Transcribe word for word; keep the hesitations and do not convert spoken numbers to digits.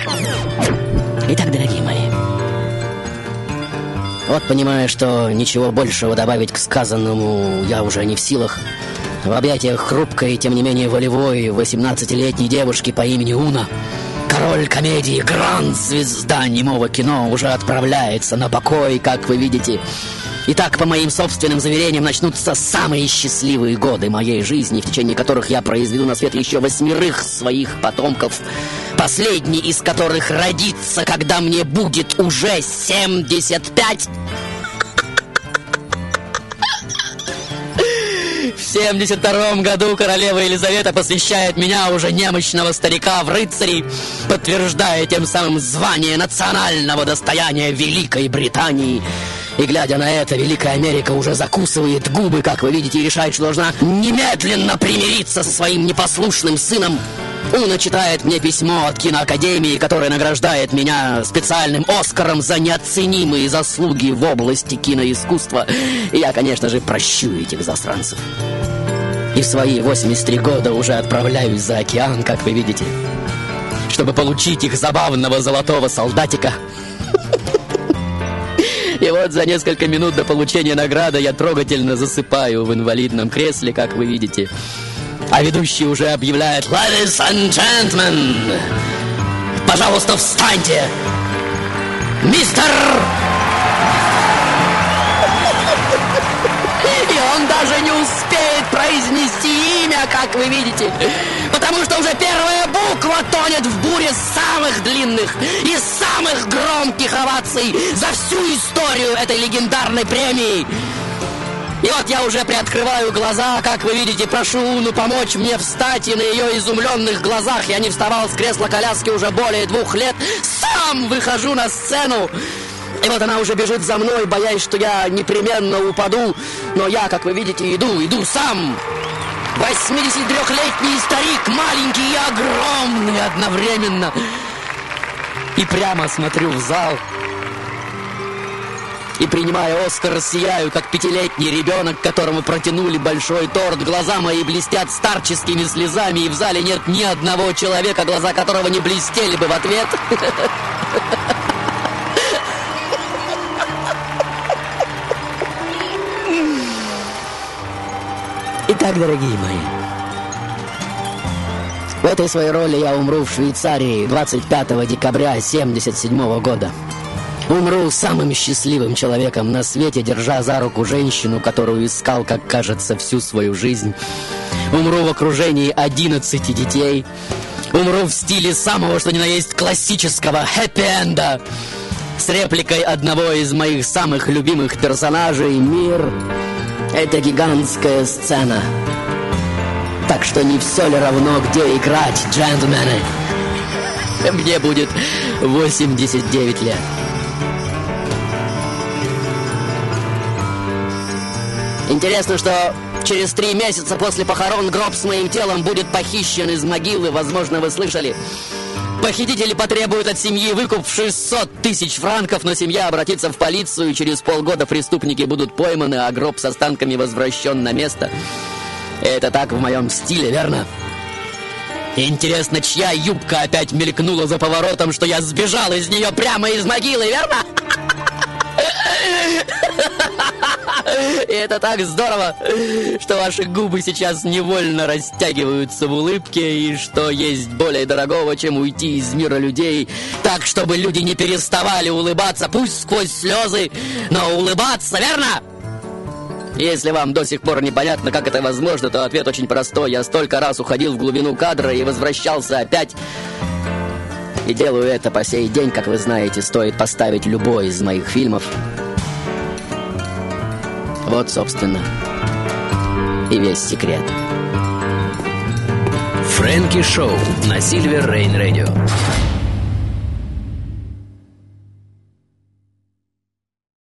Итак, дорогие мои, вот понимая, что ничего большего добавить к сказанному я уже не в силах, в объятиях хрупкой и тем не менее волевой восемнадцатилетней девушки по имени Уна, король комедии, гранд-звезда немого кино уже отправляется на покой, как вы видите. Итак, по моим собственным заверениям, начнутся самые счастливые годы моей жизни, в течение которых я произведу на свет еще восьмерых своих потомков, последний из которых родится, когда мне будет уже семьдесят пять. В семьдесят втором году королева Елизавета посвящает меня, уже немощного старика, в рыцари, подтверждая тем самым звание национального достояния Великой Британии. И, глядя на это, Великая Америка уже закусывает губы, как вы видите, и решает, что должна немедленно примириться со своим непослушным сыном. Уна читает мне письмо от киноакадемии, которое награждает меня специальным Оскаром за неоценимые заслуги в области киноискусства. И я, конечно же, прощу этих засранцев. И в свои восемьдесят три года уже отправляюсь за океан, как вы видите, чтобы получить их забавного золотого солдатика. И вот за несколько минут до получения награды я трогательно засыпаю в инвалидном кресле, как вы видите. А ведущий уже объявляет: «Ladies and gentlemen, пожалуйста, встаньте! Мистер...» И он даже не успеет произнести имя, как вы видите, потому что уже первая буква тонет в буре самых длинных и самых громких оваций за всю историю этой легендарной премии. И вот я уже приоткрываю глаза, как вы видите, прошу Уну помочь мне встать, и на ее изумленных глазах, я не вставал с кресла коляски уже более двух лет, сам выхожу на сцену. И вот она уже бежит за мной, боясь, что я непременно упаду. Но я, как вы видите, иду, иду сам. восьмидесятитрёхлетний старик, маленький и огромный одновременно. И прямо смотрю в зал. И, принимая Оскар, сияю, как пятилетний ребенок, которому протянули большой торт. Глаза мои блестят старческими слезами, и в зале нет ни одного человека, глаза которого не блестели бы в ответ. Итак, дорогие мои, в этой своей роли я умру в Швейцарии двадцать пятого декабря семьдесят седьмого года. Умру самым счастливым человеком на свете, держа за руку женщину, которую искал, как кажется, всю свою жизнь. Умру в окружении одиннадцати детей. Умру в стиле самого, что ни на есть, классического хэппи-энда, с репликой одного из моих самых любимых персонажей: «Мир — это гигантская сцена. Так что не все ли равно, где играть, джентльмены?» Мне будет восемьдесят девять лет. Интересно, что через три месяца после похорон гроб с моим телом будет похищен из могилы. Возможно, вы слышали. Похитители потребуют от семьи выкуп в шестьсот тысяч франков, но семья обратится в полицию, и через полгода преступники будут пойманы, а гроб с останками возвращен на место. Это так в моем стиле, верно? Интересно, чья юбка опять мелькнула за поворотом, что я сбежал из нее прямо из могилы, верно? И это так здорово, что ваши губы сейчас невольно растягиваются в улыбке, и что есть более дорогого, чем уйти из мира людей, так, чтобы люди не переставали улыбаться, пусть сквозь слезы, но улыбаться, верно? Если вам до сих пор непонятно, как это возможно, то ответ очень простой. Я столько раз уходил в глубину кадра и возвращался опять. И делаю это по сей день, как вы знаете, стоит поставить любой из моих фильмов. Вот, собственно, и весь секрет. Фрэнки Шоу на Silver Rain Radio.